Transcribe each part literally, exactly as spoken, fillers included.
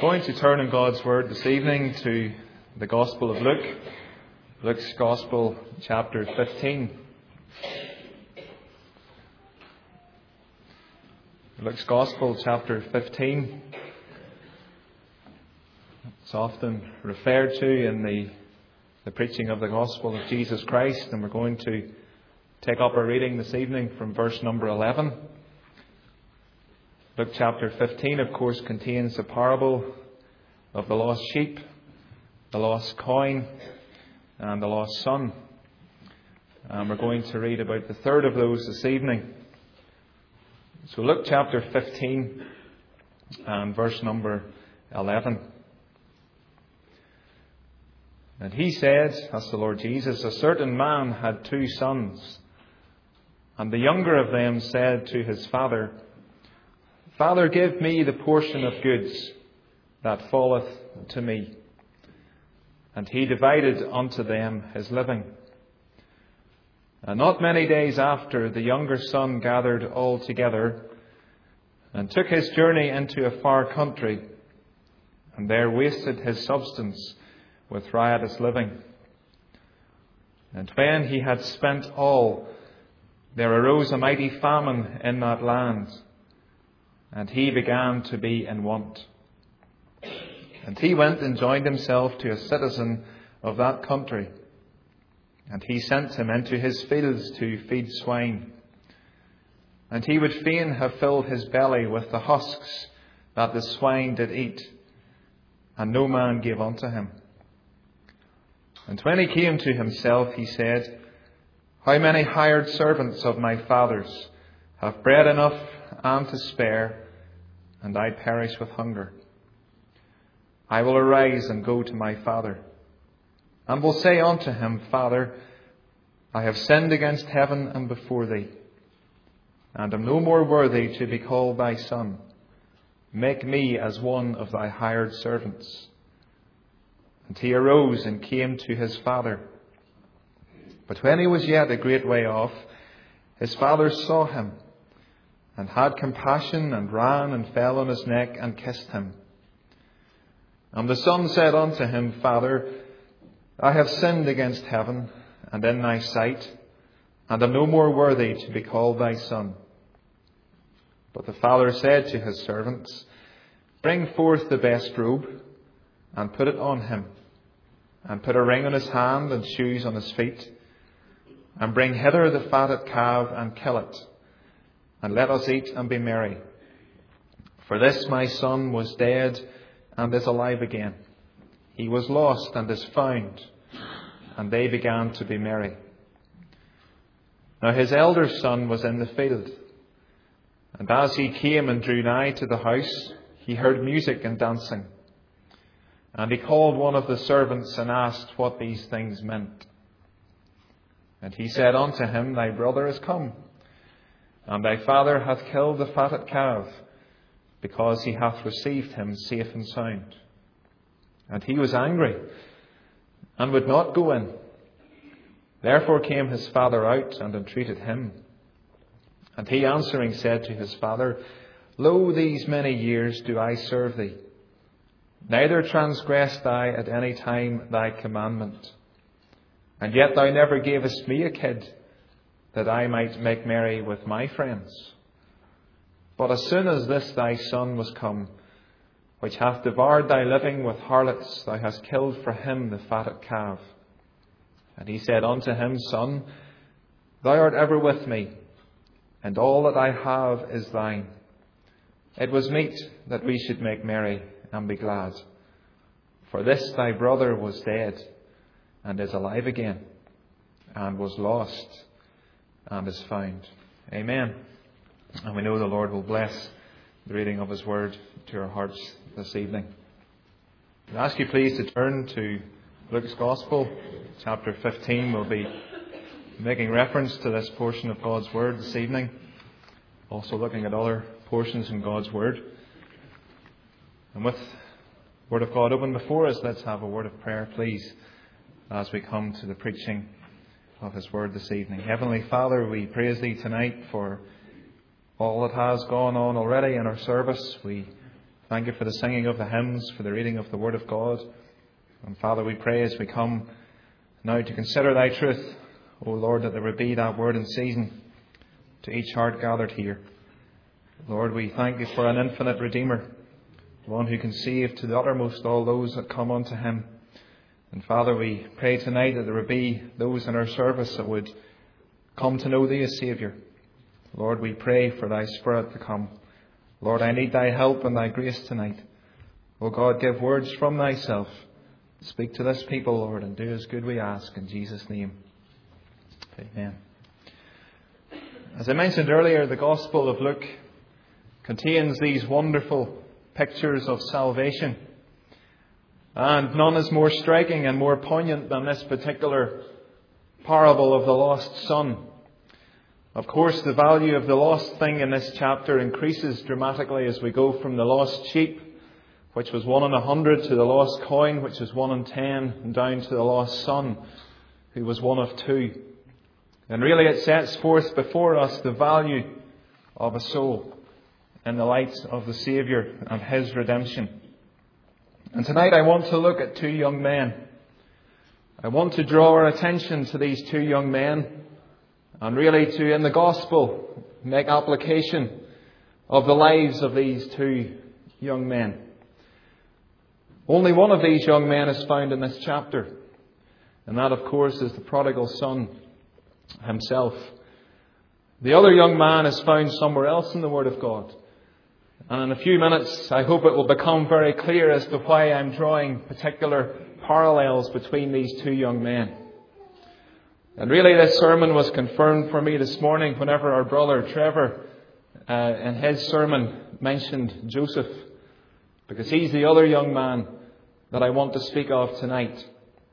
Going to turn in God's Word this evening to the Gospel of Luke, Luke's Gospel, chapter fifteen. Luke's Gospel, chapter fifteen. It's often referred to in the, the preaching of the Gospel of Jesus Christ, and we're going to take up our reading this evening from verse number eleven. Luke chapter fifteen, of course, contains the parable of the lost sheep, the lost coin, and the lost son. And we're going to read about the third of those this evening. So Luke chapter fifteen and verse number eleven. And he said, that's the Lord Jesus, a certain man had two sons, and the younger of them said to his father, Father, give me the portion of goods that falleth to me. And he divided unto them his living. And not many days after, the younger son gathered all together, and took his journey into a far country, and there wasted his substance with riotous living. And when he had spent all, there arose a mighty famine in that land, and he began to be in want. And he went and joined himself to a citizen of that country, and he sent him into his fields to feed swine. And he would fain have filled his belly with the husks that the swine did eat, and no man gave unto him. And when he came to himself, he said, How many hired servants of my father's have bread enough and to spare, and I perish with hunger? I will arise and go to my father, and will say unto him, Father, I have sinned against heaven and before thee, and am no more worthy to be called thy son. Make me as one of thy hired servants. And he arose and came to his father. But when he was yet a great way off, his father saw him, and had compassion, and ran and fell on his neck and kissed him. And the son said unto him, Father, I have sinned against heaven and in thy sight, and am no more worthy to be called thy son. But the father said to his servants, Bring forth the best robe, and put it on him, and put a ring on his hand and shoes on his feet, and bring hither the fatted calf, and kill it, and let us eat and be merry. For this my son was dead, and is alive again. He was lost, and is found. And they began to be merry. Now his elder son was in the field. And as he came and drew nigh to the house, he heard music and dancing. And he called one of the servants, and asked what these things meant. And he said unto him, Thy brother is come, and thy father hath killed the fatted calf, because he hath received him safe and sound. And he was angry, and would not go in. Therefore came his father out, and entreated him. And he answering said to his father, Lo, these many years do I serve thee, neither transgressed I at any time thy commandment. And yet thou never gavest me a kid, that I might make merry with my friends. But as soon as this thy son was come, which hath devoured thy living with harlots, thou hast killed for him the fatted calf. And he said unto him, Son, thou art ever with me, and all that I have is thine. It was meet that we should make merry and be glad. For this thy brother was dead, and is alive again, and was lost, and is found. Amen. And we know the Lord will bless the reading of His Word to our hearts this evening. I ask you please to turn to Luke's Gospel, chapter fifteen. We'll be making reference to this portion of God's Word this evening. Also looking at other portions in God's Word. And with the Word of God open before us, let's have a word of prayer, please, as we come to the preaching of His Word this evening. Heavenly Father, we praise Thee tonight for all that has gone on already in our service. We Thank you for the singing of the hymns, for the reading of the Word of God. And Father, we pray as we come now to consider Thy truth, O Lord, that there would be that word in season to each heart gathered here. Lord, we thank you for an infinite Redeemer, one who can save to the uttermost all those that come unto Him. And Father, we pray tonight that there would be those in our service that would come to know Thee as Saviour. Lord, we pray for Thy Spirit to come. Lord, I need Thy help and Thy grace tonight. O God, give words from Thyself. Speak to this people, Lord, and do as good we ask in Jesus' name. Amen. As I mentioned earlier, the Gospel of Luke contains these wonderful pictures of salvation. And none is more striking and more poignant than this particular parable of the lost son. Of course, the value of the lost thing in this chapter increases dramatically as we go from the lost sheep, which was one in a hundred, to the lost coin, which was one in ten, and down to the lost son, who was one of two. And really it sets forth before us the value of a soul in the light of the Saviour and His redemption. And tonight I want to look at two young men. I want to draw our attention to these two young men, and really to, in the Gospel, make application of the lives of these two young men. Only one of these young men is found in this chapter, and that, of course, is the prodigal son himself. The other young man is found somewhere else in the Word of God. And in a few minutes, I hope it will become very clear as to why I'm drawing particular parallels between these two young men. And really this sermon was confirmed for me this morning whenever our brother Trevor, uh, in his sermon, mentioned Joseph. Because he's the other young man that I want to speak of tonight.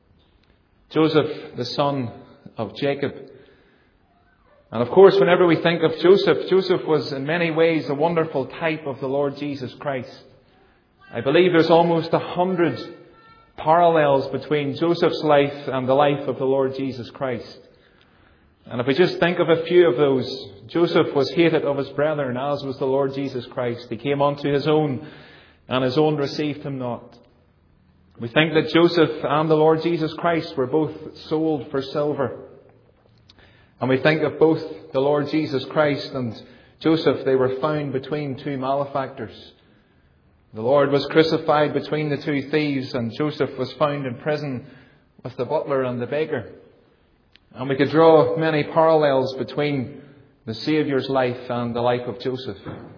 Joseph, the son of Jacob. And of course, whenever we think of Joseph, Joseph was in many ways a wonderful type of the Lord Jesus Christ. I believe there's almost a hundred parallels between Joseph's life and the life of the Lord Jesus Christ. And if we just think of a few of those, Joseph was hated of his brethren, as was the Lord Jesus Christ. He came unto his own, and his own received him not. We think that Joseph and the Lord Jesus Christ were both sold for silver. And we think of both the Lord Jesus Christ and Joseph, they were found between two malefactors. The Lord was crucified between the two thieves, and Joseph was found in prison with the butler and the baker. And we could draw many parallels between the Saviour's life and the life of Joseph.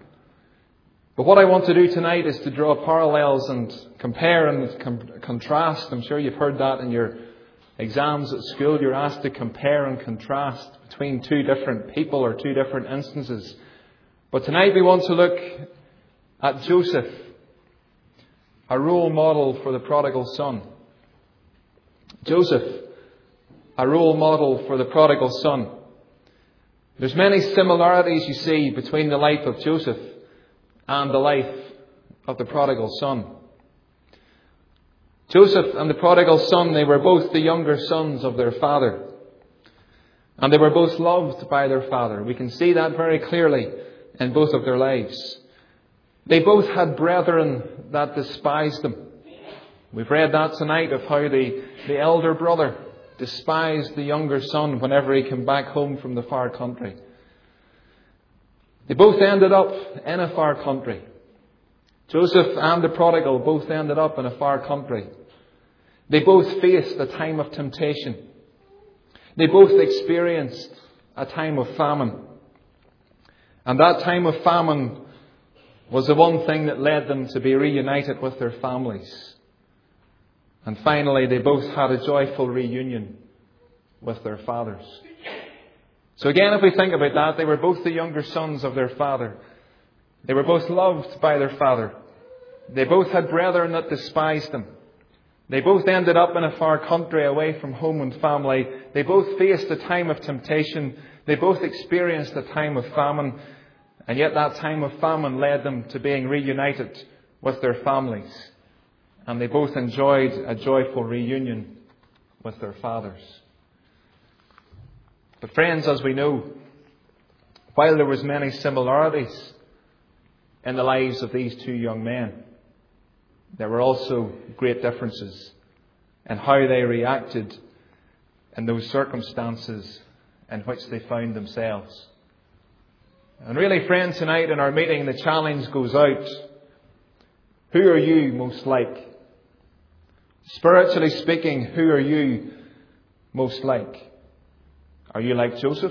But what I want to do tonight is to draw parallels and compare and com- contrast. I'm sure you've heard that in your exams at school. You're asked to compare and contrast between two different people or two different instances. But tonight we want to look at Joseph, a role model for the prodigal son. Joseph, a role model for the prodigal son. There's many similarities, you see, between the life of Joseph and the life of the prodigal son. Joseph and the prodigal son, they were both the younger sons of their father. And they were both loved by their father. We can see that very clearly in both of their lives. They both had brethren that despised them. We've read that tonight of how the, the elder brother despised the younger son whenever he came back home from the far country. They both ended up in a far country. Joseph and the prodigal both ended up in a far country. They both faced a time of temptation. They both experienced a time of famine. And that time of famine was the one thing that led them to be reunited with their families. And finally, they both had a joyful reunion with their fathers. So again, if we think about that, they were both the younger sons of their father. They were both loved by their father. They both had brethren that despised them. They both ended up in a far country away from home and family. They both faced a time of temptation. They both experienced a time of famine. And yet that time of famine led them to being reunited with their families. And they both enjoyed a joyful reunion with their fathers. But friends, as we know, while there was many similarities in the lives of these two young men, there were also great differences in how they reacted in those circumstances in which they found themselves. And really, friends, tonight in our meeting, the challenge goes out. Who are you most like? Spiritually speaking, who are you most like? Are you like Joseph?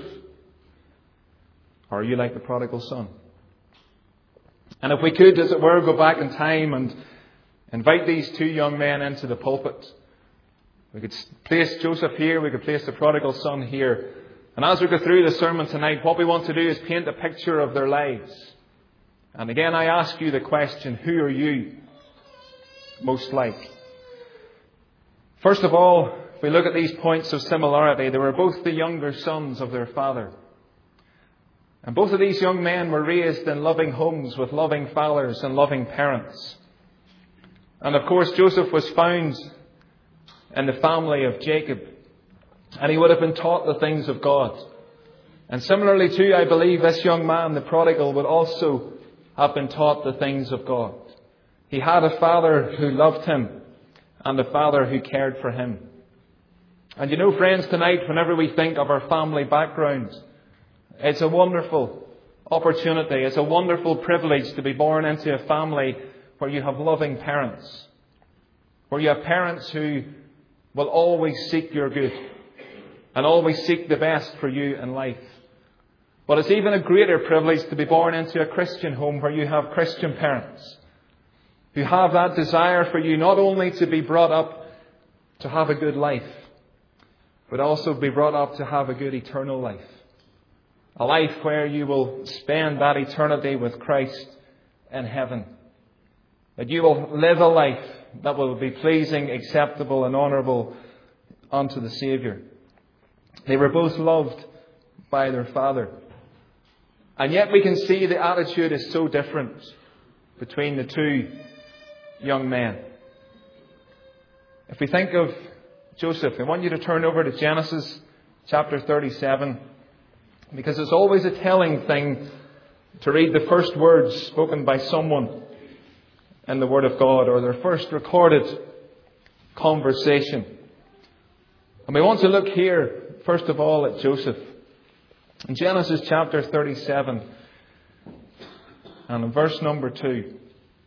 Or are you like the prodigal son? And if we could, as it were, go back in time and invite these two young men into the pulpit. We could place Joseph here, we could place the prodigal son here. And as we go through the sermon tonight, what we want to do is paint a picture of their lives. And again, I ask you the question, who are you most like? First of all, if we look at these points of similarity, they were both the younger sons of their father. And both of these young men were raised in loving homes with loving fathers and loving parents. And of course, Joseph was found in the family of Jacob. And he would have been taught the things of God. And similarly too, I believe this young man, the prodigal, would also have been taught the things of God. He had a father who loved him and a father who cared for him. And you know, friends, tonight, whenever we think of our family background, it's a wonderful opportunity. It's a wonderful privilege to be born into a family where you have loving parents. Where you have parents who will always seek your good. And always seek the best for you in life. But it's even a greater privilege to be born into a Christian home where you have Christian parents who have that desire for you not only to be brought up to have a good life, but also be brought up to have a good eternal life. A life where you will spend that eternity with Christ in heaven. That you will live a life that will be pleasing, acceptable and honourable unto the Saviour. They were both loved by their father. And yet we can see the attitude is so different between the two young men. If we think of Joseph, I want you to turn over to Genesis chapter thirty-seven, because it's always a telling thing to read the first words spoken by someone in the Word of God, or their first recorded conversation. And we want to look here, first of all, at Joseph. In Genesis chapter thirty-seven, and in verse number two,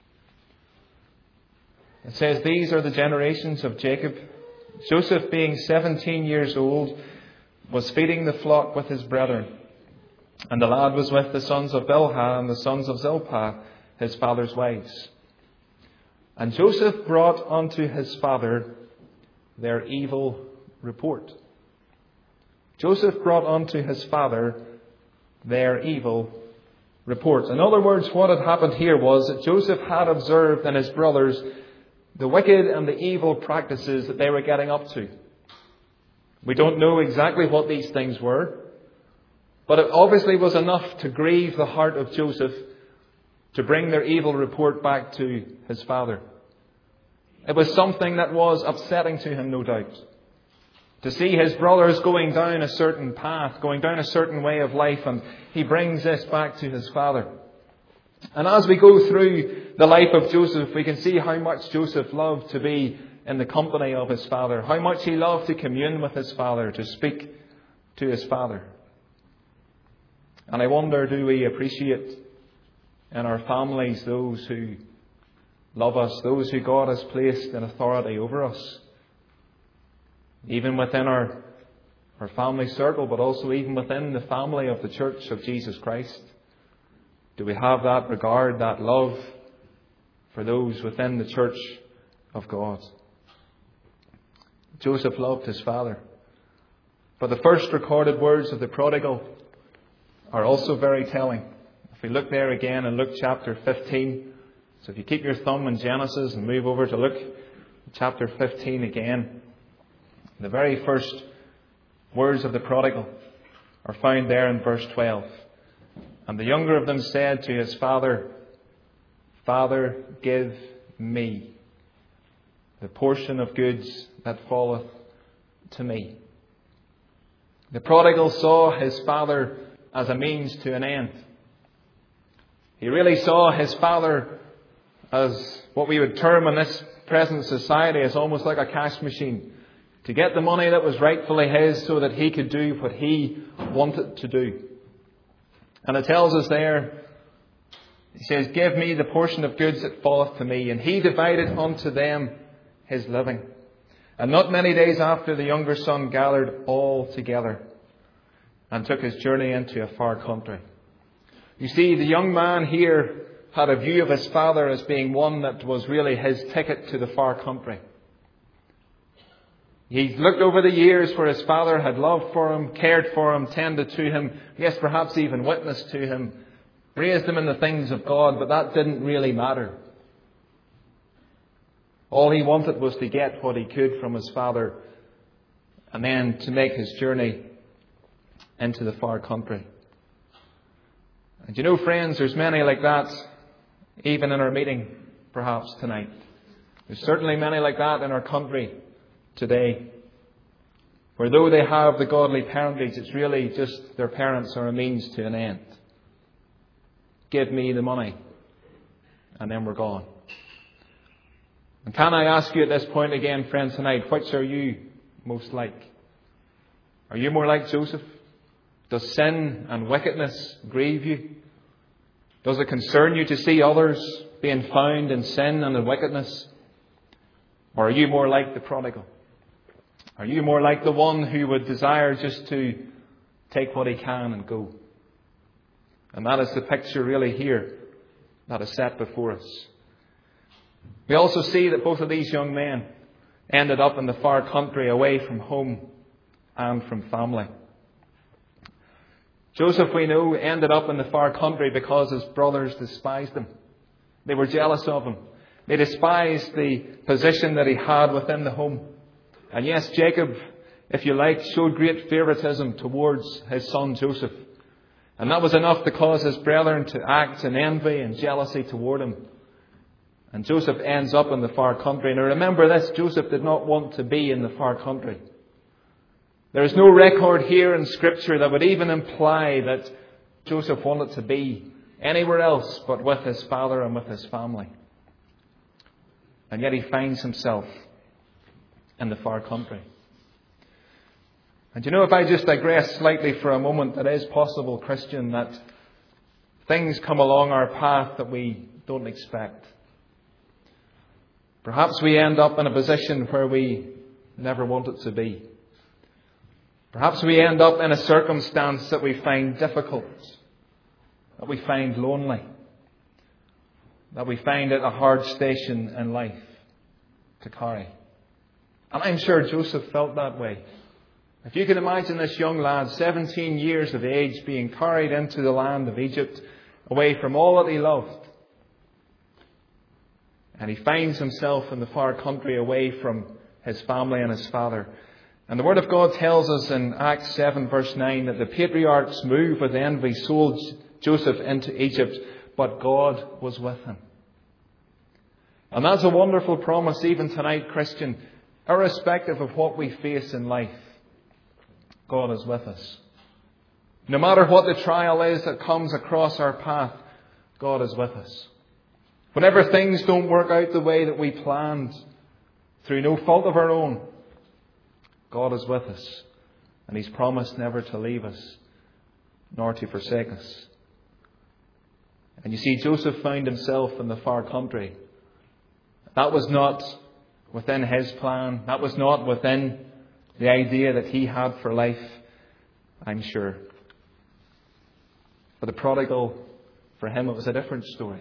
it says, "These are the generations of Jacob. Joseph, being seventeen years old, was feeding the flock with his brethren. And the lad was with the sons of Bilhah and the sons of Zilpah, his father's wives. And Joseph brought unto his father their evil report." Joseph brought unto his father their evil report. In other words, what had happened here was that Joseph had observed in his brothers the wicked and the evil practices that they were getting up to. We don't know exactly what these things were, but it obviously was enough to grieve the heart of Joseph to bring their evil report back to his father. It was something that was upsetting to him, no doubt. To see his brothers going down a certain path, going down a certain way of life, and he brings this back to his father. And as we go through the life of Joseph, we can see how much Joseph loved to be in the company of his father, how much he loved to commune with his father, to speak to his father. And I wonder, do we appreciate in our families those who love us, those who God has placed in authority over us? Even within our, our family circle, but also even within the family of the Church of Jesus Christ. Do we have that regard, that love for those within the Church of God? Joseph loved his father. But the first recorded words of the prodigal are also very telling. If we look there again in Luke chapter fifteen. So if you keep your thumb in Genesis and move over to Luke chapter fifteen again. The very first words of the prodigal are found there in verse twelve. "And the younger of them said to his father, Father, give me the portion of goods that falleth to me." The prodigal saw his father as a means to an end. He really saw his father as what we would term in this present society as almost like a cash machine, to get the money that was rightfully his so that he could do what he wanted to do. And it tells us there, he says, "Give me the portion of goods that falleth to me." And he divided unto them his living. And not many days after, the younger son gathered all together and took his journey into a far country. You see, the young man here had a view of his father as being one that was really his ticket to the far country. He looked over the years where his father had loved for him, cared for him, tended to him, yes, perhaps even witnessed to him, raised him in the things of God, but that didn't really matter. All he wanted was to get what he could from his father and then to make his journey into the far country. And you know, friends, there's many like that, even in our meeting, perhaps tonight. There's certainly many like that in our country today, where though they have the godly parentage, it's really just their parents are a means to an end. Give me the money, and then we're gone. And can I ask you at this point again, friends, tonight, which are you most like? Are you more like Joseph? Does sin and wickedness grieve you? Does it concern you to see others being found in sin and in wickedness? Or are you more like the prodigal? Are you more like the one who would desire just to take what he can and go? And that is the picture really here that is set before us. We also see that both of these young men ended up in the far country, away from home and from family. Joseph, we know, ended up in the far country because his brothers despised him. They were jealous of him. They despised the position that he had within the home. And yes, Jacob, if you like, showed great favoritism towards his son Joseph. And that was enough to cause his brethren to act in envy and jealousy toward him. And Joseph ends up in the far country. Now remember this, Joseph did not want to be in the far country. There is no record here in Scripture that would even imply that Joseph wanted to be anywhere else but with his father and with his family. And yet he finds himself in the far country. And you know, if I just digress slightly for a moment, it is possible, Christian, that things come along our path that we don't expect. Perhaps we end up in a position where we never wanted to be. Perhaps we end up in a circumstance that we find difficult, that we find lonely, that we find it a hard station in life to carry. And I'm sure Joseph felt that way. If you can imagine this young lad, seventeen years of age, being carried into the land of Egypt, away from all that he loved. And he finds himself in the far country, away from his family and his father. And the Word of God tells us in Acts seven verse nine that the patriarchs, moved with envy, sold Joseph into Egypt, but God was with him. And that's a wonderful promise even tonight, Christian. Irrespective of what we face in life, God is with us. No matter what the trial is that comes across our path, God is with us. Whenever things don't work out the way that we planned, through no fault of our own, God is with us. And He's promised never to leave us, nor to forsake us. And you see, Joseph found himself in the far country. That was not within his plan. That was not within the idea that he had for life, I'm sure. For the prodigal, for him it was a different story.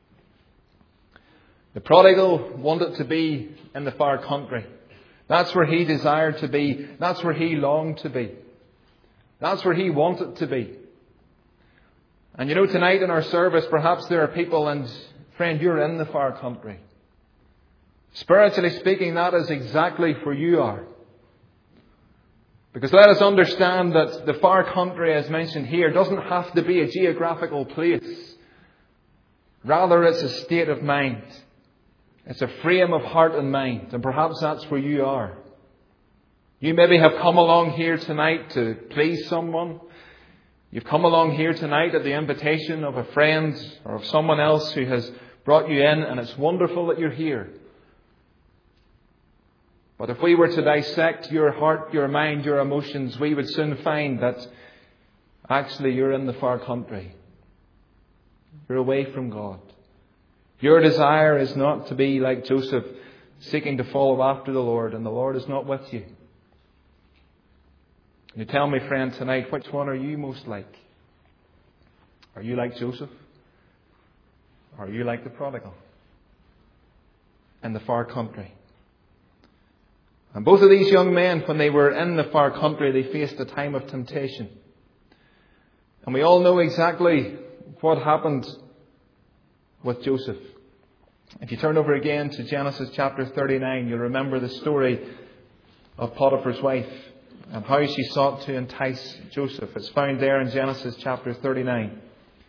The prodigal wanted to be in the far country. That's where he desired to be. That's where he longed to be. That's where he wanted to be. And you know, tonight in our service, perhaps there are people, and friend, you're in the far country. Spiritually speaking, that is exactly where you are. Because let us understand that the far country, as mentioned here, doesn't have to be a geographical place. Rather, it's a state of mind. It's a frame of heart and mind. And perhaps that's where you are. You maybe have come along here tonight to please someone. You've come along here tonight at the invitation of a friend or of someone else who has brought you in, and it's wonderful that you're here. But if we were to dissect your heart, your mind, your emotions, we would soon find that actually you're in the far country. You're away from God. Your desire is not to be like Joseph, seeking to follow after the Lord, and the Lord is not with you. You tell me, friend, tonight, which one are you most like? Are you like Joseph? Or are you like the prodigal in the far country? And both of these young men, when they were in the far country, they faced a time of temptation. And we all know exactly what happened with Joseph. If you turn over again to Genesis chapter thirty-nine, you'll remember the story of Potiphar's wife and how she sought to entice Joseph. It's found there in Genesis chapter thirty-nine.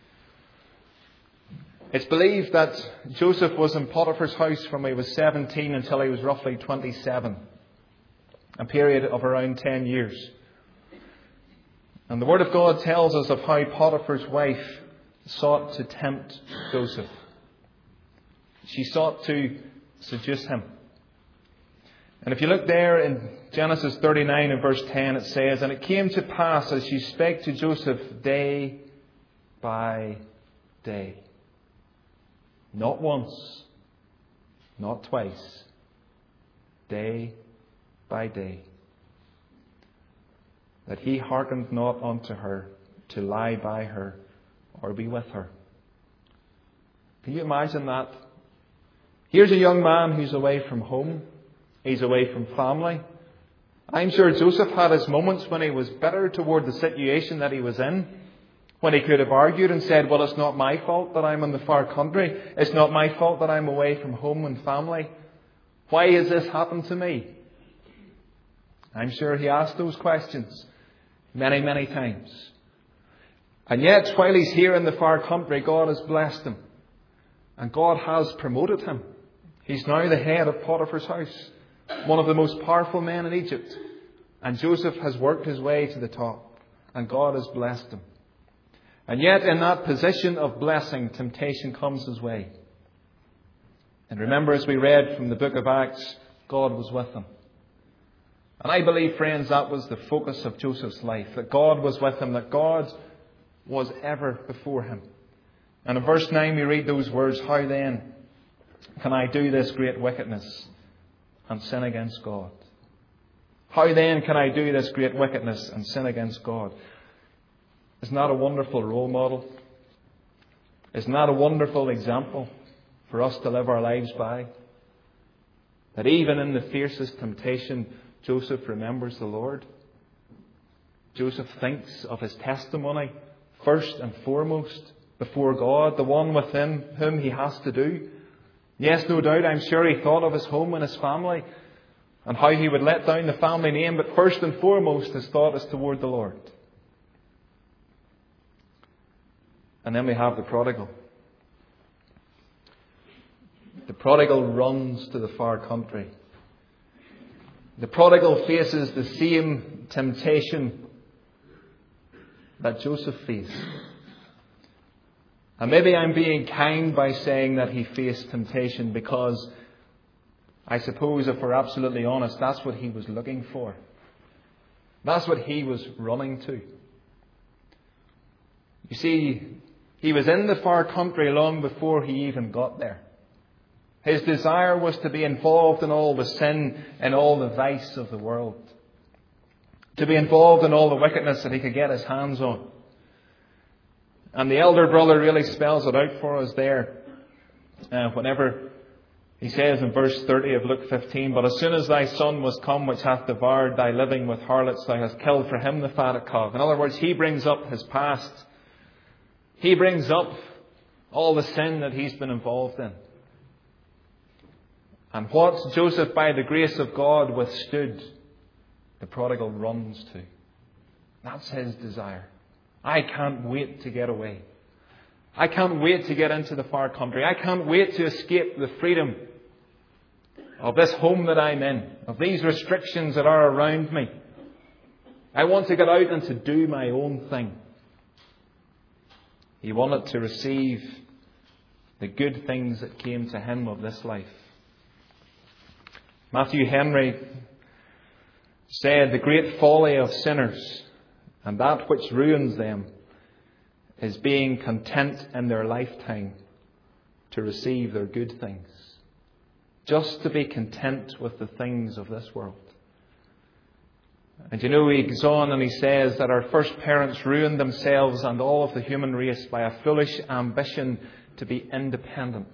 It's believed that Joseph was in Potiphar's house from he was seventeen until he was roughly twenty-seven. A period of around ten years. And the Word of God tells us of how Potiphar's wife sought to tempt Joseph. She sought to seduce him. And if you look there in Genesis thirty-nine and verse ten, it says, "And it came to pass as she spake to Joseph day by day." Not once, not twice, day by day, that he hearkened not unto her to lie by her or be with her. Can you imagine that? Here's a young man who's away from home. He's away from family. I'm sure Joseph had his moments when he was bitter toward the situation that he was in. When he could have argued and said, well, it's not my fault that I'm in the far country. It's not my fault that I'm away from home and family. Why has this happened to me? I'm sure he asked those questions many, many times. And yet, while he's here in the far country, God has blessed him. And God has promoted him. He's now the head of Potiphar's house, one of the most powerful men in Egypt. And Joseph has worked his way to the top. And God has blessed him. And yet, in that position of blessing, temptation comes his way. And remember, as we read from the book of Acts, God was with him. And I believe, friends, that was the focus of Joseph's life. That God was with him. That God was ever before him. And in verse nine we read those words, "How then can I do this great wickedness and sin against God?" How then can I do this great wickedness and sin against God? Isn't that a wonderful role model? Isn't that a wonderful example for us to live our lives by? That even in the fiercest temptation, Joseph remembers the Lord. Joseph thinks of his testimony first and foremost before God, the one with him whom he has to do. Yes, no doubt, I'm sure he thought of his home and his family and how he would let down the family name, but first and foremost his thought is toward the Lord. And then we have the prodigal. The prodigal runs to the far country. The prodigal faces the same temptation that Joseph faced. And maybe I'm being kind by saying that he faced temptation because I suppose if we're absolutely honest, that's what he was looking for. That's what he was running to. You see, he was in the far country long before he even got there. His desire was to be involved in all the sin and all the vice of the world. To be involved in all the wickedness that he could get his hands on. And the elder brother really spells it out for us there. Uh, whenever he says in verse thirty of Luke fifteen, "But as soon as thy son was come, which hath devoured thy living with harlots, thou hast killed for him the fatted calf." In other words, he brings up his past. He brings up all the sin that he's been involved in. And what Joseph, by the grace of God, withstood, the prodigal runs to. That's his desire. I can't wait to get away. I can't wait to get into the far country. I can't wait to escape the freedom of this home that I'm in, of these restrictions that are around me. I want to get out and to do my own thing. He wanted to receive the good things that came to him of this life. Matthew Henry said, "The great folly of sinners, and that which ruins them, is being content in their lifetime to receive their good things." Just to be content with the things of this world. And you know, he goes on and he says that our first parents ruined themselves and all of the human race by a foolish ambition to be independent.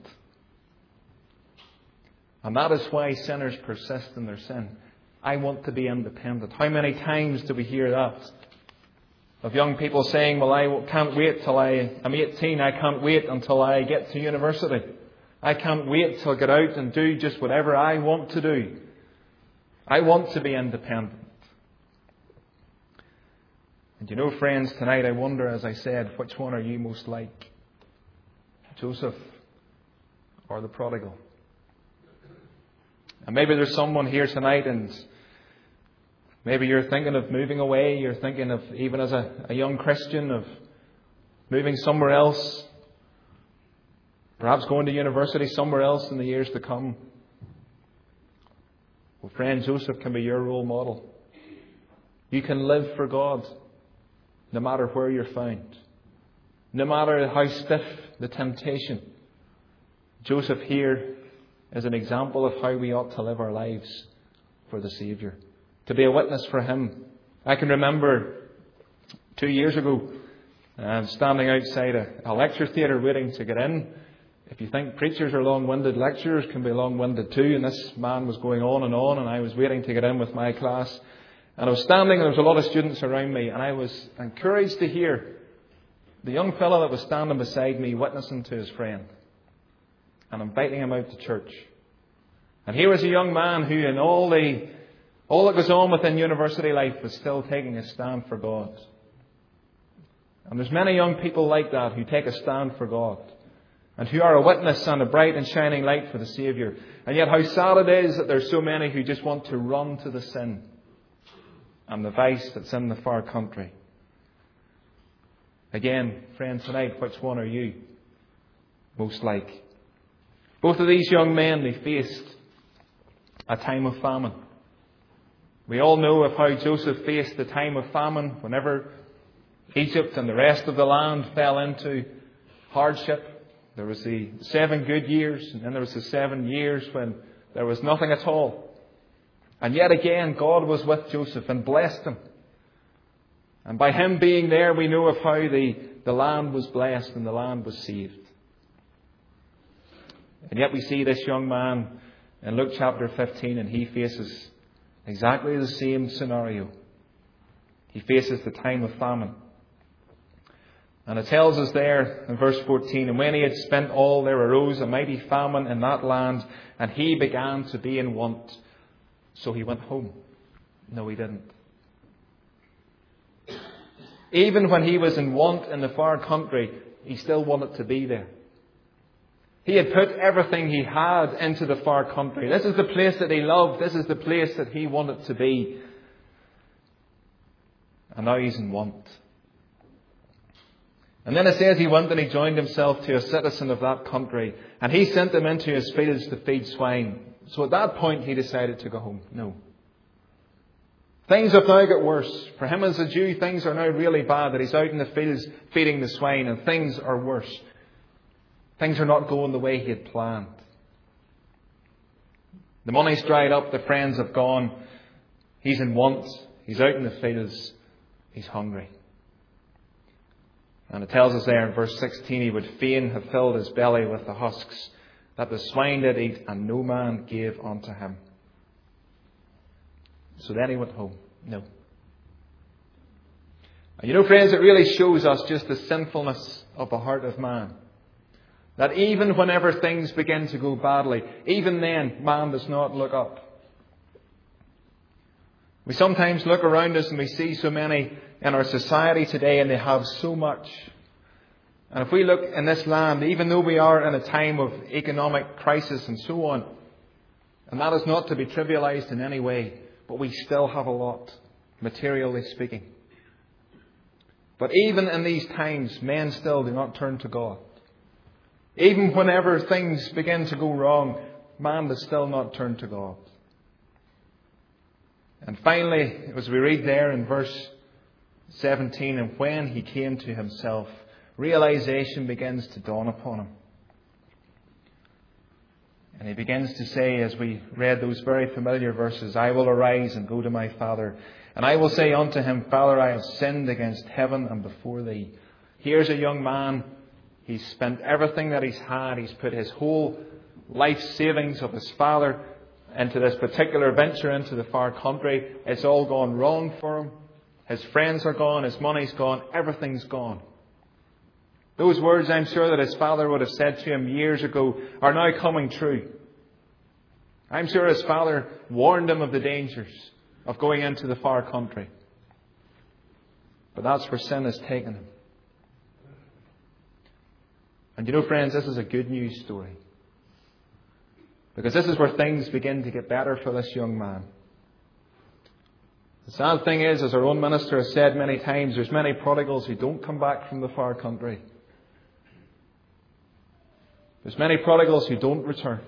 And that is why sinners persist in their sin. I want to be independent. How many times do we hear that? Of young people saying, well, I can't wait till I am eighteen. I can't wait until I get to university. I can't wait till I get out and do just whatever I want to do. I want to be independent. And you know, friends, tonight I wonder, as I said, which one are you most like? Joseph or the prodigal? And maybe there's someone here tonight and maybe you're thinking of moving away. You're thinking of, even as a, a young Christian, of moving somewhere else. Perhaps going to university somewhere else in the years to come. Well, friend, Joseph can be your role model. You can live for God no matter where you're found. No matter how stiff the temptation. Joseph here is an example of how we ought to live our lives for the Saviour. To be a witness for Him. I can remember two years ago, uh, standing outside a, a lecture theatre waiting to get in. If you think preachers are long-winded, lecturers can be long-winded too. And this man was going on and on, and I was waiting to get in with my class. And I was standing, and there was a lot of students around me, and I was encouraged to hear the young fellow that was standing beside me witnessing to his friend and inviting him out to church. And here was a young man who, in all the all that goes on within university life, was still taking a stand for God. And there's many young people like that who take a stand for God and who are a witness and a bright and shining light for the Saviour. And yet how sad it is that there's so many who just want to run to the sin and the vice that's in the far country. Again, friends, tonight, which one are you most like? Both of these young men, they faced a time of famine. We all know of how Joseph faced the time of famine whenever Egypt and the rest of the land fell into hardship. There was the seven good years, and then there was the seven years when there was nothing at all. And yet again, God was with Joseph and blessed him. And by him being there, we know of how the, the land was blessed and the land was saved. And yet we see this young man in Luke chapter fifteen, and he faces exactly the same scenario. He faces the time of famine. And it tells us there in verse fourteen, "And when he had spent all, there arose a mighty famine in that land, and he began to be in want. So he went home." No, he didn't. Even when he was in want in the far country, he still wanted to be there. He had put everything he had into the far country. This is the place that he loved. This is the place that he wanted to be. And now he's in want. And then it says he went and he joined himself to a citizen of that country. And he sent him into his fields to feed swine. So at that point he decided to go home. No. Things have now got worse. For him as a Jew, things are now really bad. That he's out in the fields feeding the swine, and things are worse. Things are not going the way he had planned. The money's dried up. The friends have gone. He's in want. He's out in the fields. He's hungry. And it tells us there in verse sixteen, he would fain have filled his belly with the husks that the swine did eat, and no man gave unto him. So then he went home. No. And you know, friends, it really shows us just the sinfulness of the heart of man. That even whenever things begin to go badly, even then, man does not look up. We sometimes look around us and we see so many in our society today, and they have so much. And if we look in this land, even though we are in a time of economic crisis and so on, and that is not to be trivialized in any way, but we still have a lot, materially speaking. But even in these times, men still do not turn to God. Even whenever things begin to go wrong, man does still not turn to God. And finally, as we read there in verse seventeen, and when he came to himself, realization begins to dawn upon him. And he begins to say, as we read those very familiar verses, I will arise and go to my father, and I will say unto him, Father, I have sinned against heaven and before thee. Here's a young man. He's spent everything that he's had. He's put his whole life savings of his father into this particular venture into the far country. It's all gone wrong for him. His friends are gone. His money's gone. Everything's gone. Those words, I'm sure, that his father would have said to him years ago are now coming true. I'm sure his father warned him of the dangers of going into the far country. But that's where sin has taken him. And you know, friends, this is a good news story. Because this is where things begin to get better for this young man. The sad thing is, as our own minister has said many times, there's many prodigals who don't come back from the far country. There's many prodigals who don't return.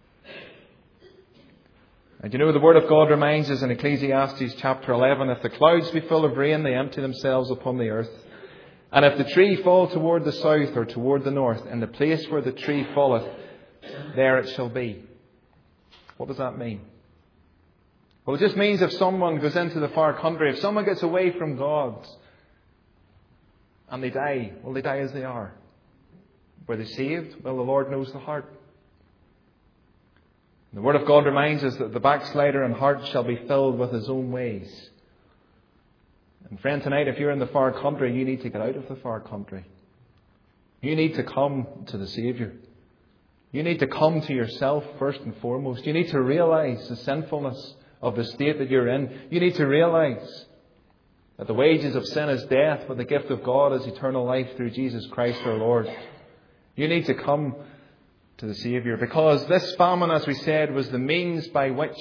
And you know, the Word of God reminds us in Ecclesiastes chapter eleven, if the clouds be full of rain, they empty themselves upon the earth. And if the tree fall toward the south or toward the north, in the place where the tree falleth, there it shall be. What does that mean? Well, it just means if someone goes into the far country, if someone gets away from God and they die, well, they die as they are. Were they saved? Well, the Lord knows the heart. The Word of God reminds us that the backslider in heart shall be filled with his own ways. And friend, tonight, if you're in the far country, you need to get out of the far country. You need to come to the Saviour. You need to come to yourself first and foremost. You need to realize the sinfulness of the state that you're in. You need to realize that the wages of sin is death, but the gift of God is eternal life through Jesus Christ our Lord. You need to come to the Saviour, because this famine, as we said, was the means by which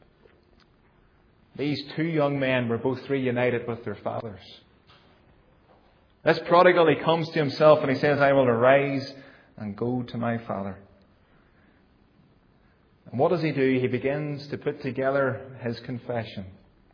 these two young men were both reunited with their fathers. This prodigal, he comes to himself and he says, I will arise and go to my father. And what does he do? He begins to put together his confession.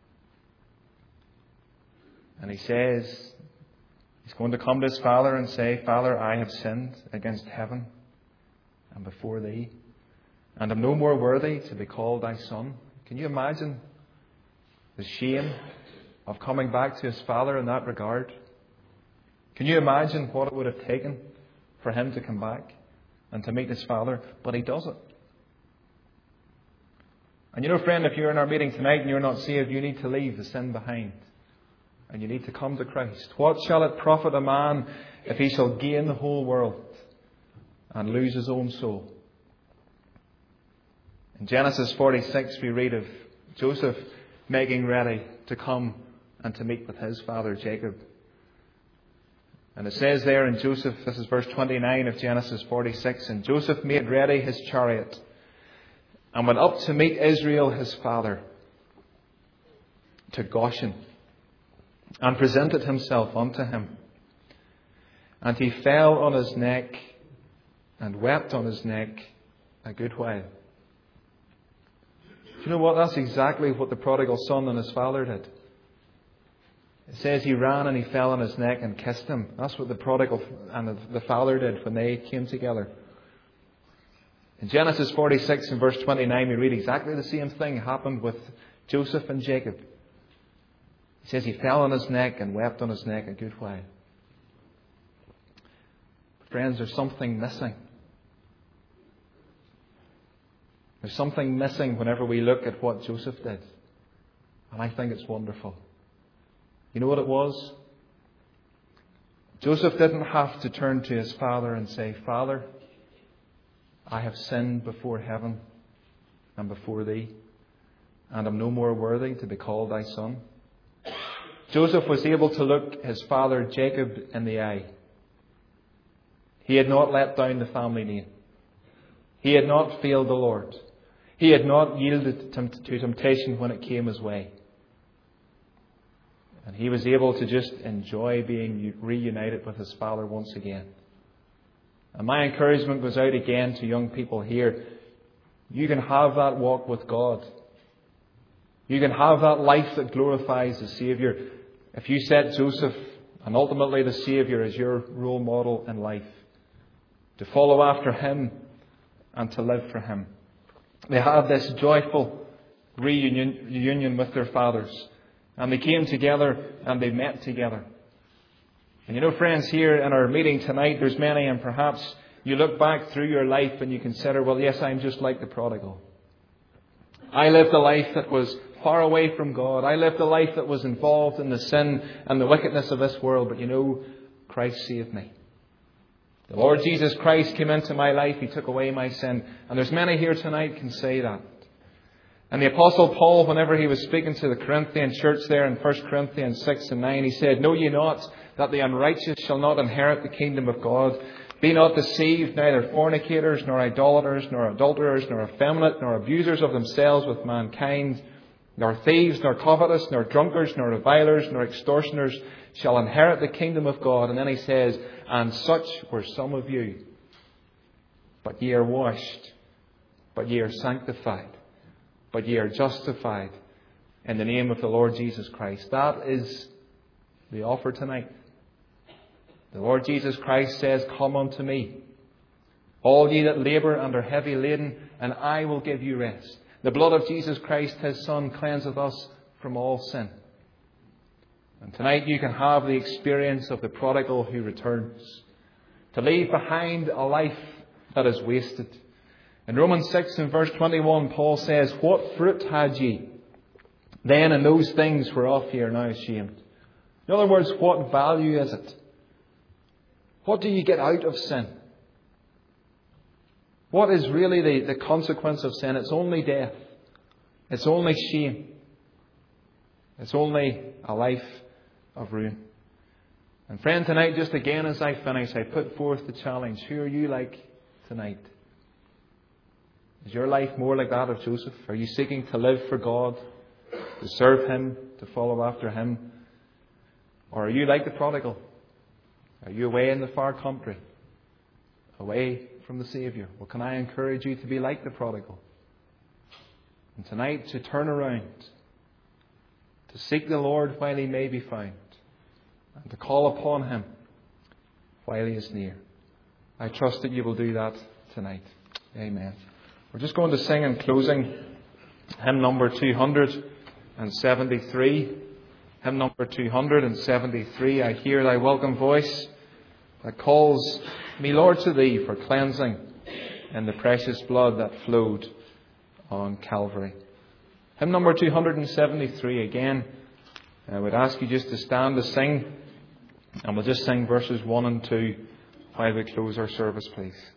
And he says, he's going to come to his father and say, Father, I have sinned against heaven and before thee, and am no more worthy to be called thy son. Can you imagine the shame of coming back to his father in that regard? Can you imagine what it would have taken for him to come back and to meet his father? But he does it. And you know, friend, if you're in our meeting tonight and you're not saved, you need to leave the sin behind. And you need to come to Christ. What shall it profit a man if he shall gain the whole world and lose his own soul? In Genesis forty-six, we read of Joseph making ready to come and to meet with his father Jacob. And it says there in Joseph, this is verse twenty-nine of Genesis forty-six, and Joseph made ready his chariot and went up to meet Israel his father to Goshen, and presented himself unto him. And he fell on his neck and wept on his neck a good while. Do you know what? That's exactly what the prodigal son and his father did. It says he ran and he fell on his neck and kissed him. That's what the prodigal and the father did when they came together. In Genesis forty-six and verse twenty-nine, we read exactly the same thing happened with Joseph and Jacob. It says he fell on his neck and wept on his neck a good while. Friends, there's something missing. There's something missing whenever we look at what Joseph did. And I think it's wonderful. You know what it was? Joseph didn't have to turn to his father and say, Father, I have sinned before heaven and before thee, and am no more worthy to be called thy son. Joseph was able to look his father Jacob in the eye. He had not let down the family name. He had not failed the Lord. He had not yielded to temptation when it came his way. And he was able to just enjoy being reunited with his father once again. And my encouragement goes out again to young people here. You can have that walk with God. You can have that life that glorifies the Saviour if you set Joseph and ultimately the Saviour as your role model in life. To follow after Him and to live for Him. They had this joyful reunion, reunion with their fathers. And they came together and they met together. And you know, friends, here in our meeting tonight, there's many, and perhaps you look back through your life and you consider, well, yes, I'm just like the prodigal. I lived a life that was far away from God. I lived a life that was involved in the sin and the wickedness of this world. But you know, Christ saved me. The Lord Jesus Christ came into my life. He took away my sin. And there's many here tonight can say that. And the Apostle Paul, whenever he was speaking to the Corinthian church there in First Corinthians six and nine, he said, "Know ye not that the unrighteous shall not inherit the kingdom of God? Be not deceived, neither fornicators, nor idolaters, nor adulterers, nor effeminate, nor abusers of themselves with mankind, nor thieves, nor covetous, nor drunkards, nor revilers, nor extortioners shall inherit the kingdom of God." And then he says, "And such were some of you. But ye are washed, but ye are sanctified, but ye are justified in the name of the Lord Jesus Christ." That is the offer tonight. The Lord Jesus Christ says, "Come unto me, all ye that labour and are heavy laden, and I will give you rest." The blood of Jesus Christ, His Son, cleanseth us from all sin. And tonight you can have the experience of the prodigal who returns, to leave behind a life that is wasted. In Romans six and verse twenty-one, Paul says, "What fruit had ye then in those things whereof ye are now ashamed?" In other words, what value is it? What do you get out of sin? What is really the, the consequence of sin? It's only death. It's only shame. It's only a life of ruin. And friend, tonight, just again as I finish, I put forth the challenge. Who are you like tonight? Is your life more like that of Joseph? Are you seeking to live for God, to serve Him, to follow after Him? Or are you like the prodigal? Are you away in the far country, away from the Saviour? Well, can I encourage you to be like the prodigal? And tonight to turn around, to seek the Lord while He may be found, and to call upon Him while He is near. I trust that you will do that tonight. Amen. We're just going to sing in closing hymn number two hundred seventy-three. Hymn number two hundred seventy-three. I hear Thy welcome voice that calls me, Lord, to Thee for cleansing in the precious blood that flowed on Calvary. Hymn number two hundred seventy-three. Again, I would ask you just to stand to sing, and we'll just sing verses one and two while we close our service, please.